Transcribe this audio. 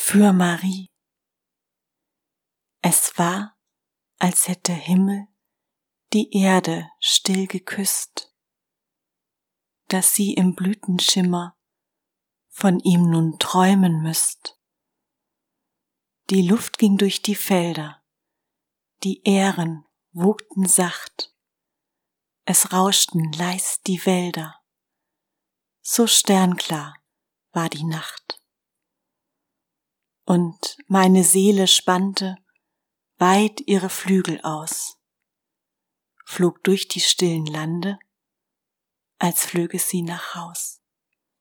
für Marie. Es war, als hätte Himmel die Erde still geküsst, dass sie im Blütenschimmer von ihm nun träumen müsst. Die Luft ging durch die Felder, die Ähren wogten sacht, es rauschten leis die Wälder, so sternklar war die Nacht. Und meine Seele spannte weit ihre Flügel aus, flog durch die stillen Lande, als flöge sie nach Haus.